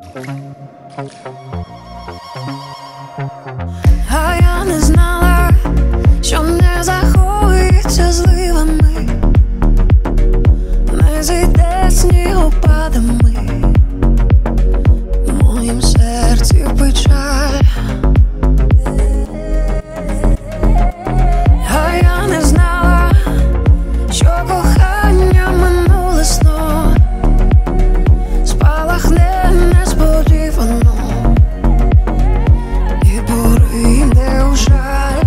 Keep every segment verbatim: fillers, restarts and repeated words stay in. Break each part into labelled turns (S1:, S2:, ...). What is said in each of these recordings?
S1: А я не знала, що не захоїться зливами, не зійде снігопадами, в моїм серці печаль. А я не знала, що кохання минуле сно спалахне несподівано і поринде у жаль.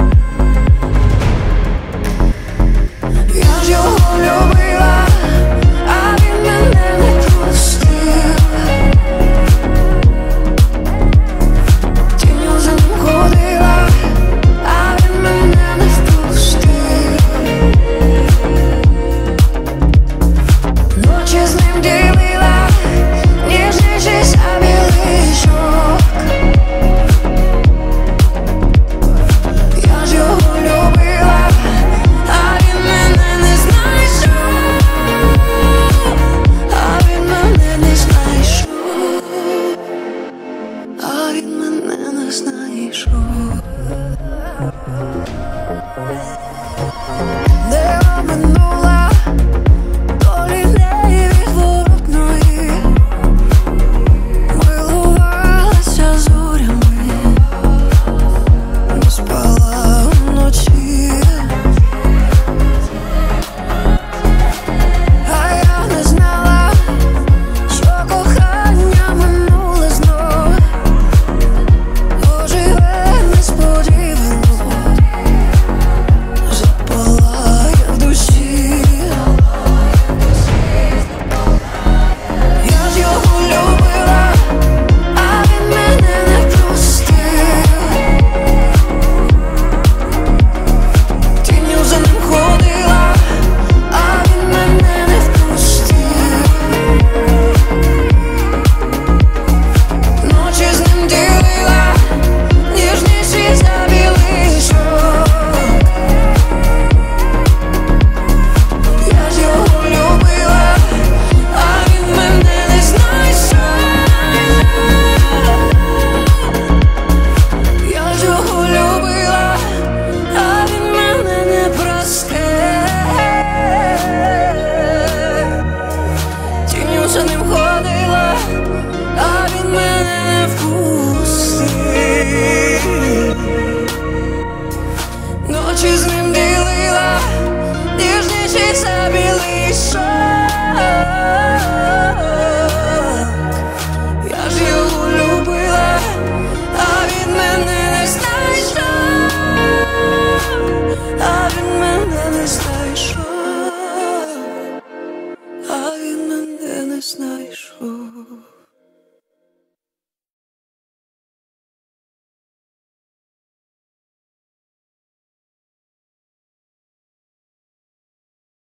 S1: Я ж його любила, а він мене не простив. Тінню за ним ходила, а він мене не впустив. Ночі з ним ділила, ніжніший за білий шовк. Я ж його любила, а він мене не знайшов, а він мене не знайшов, а він мене не знайшов. Не обминула долі невідворотної, милувалася зорями, не спала вночі. А я не знала, що кохання минуле знов оживе несподівано, запалає в душі. Я ж його любила, а він мене не простив. Тінню за ним ходила, а він мене не впустив. Ночі з ним ділила, ніжніші за білий шовк. Я ж його любила, а він мене не знайшов. Я ж його любила, а він мене не простив. Тінню за ним ходила, а він мене не впустив. Ночі з ним ділила, ніжніший за білий шовк. Я ж його любила, а він мене не знайшов, а він мене не знайшов.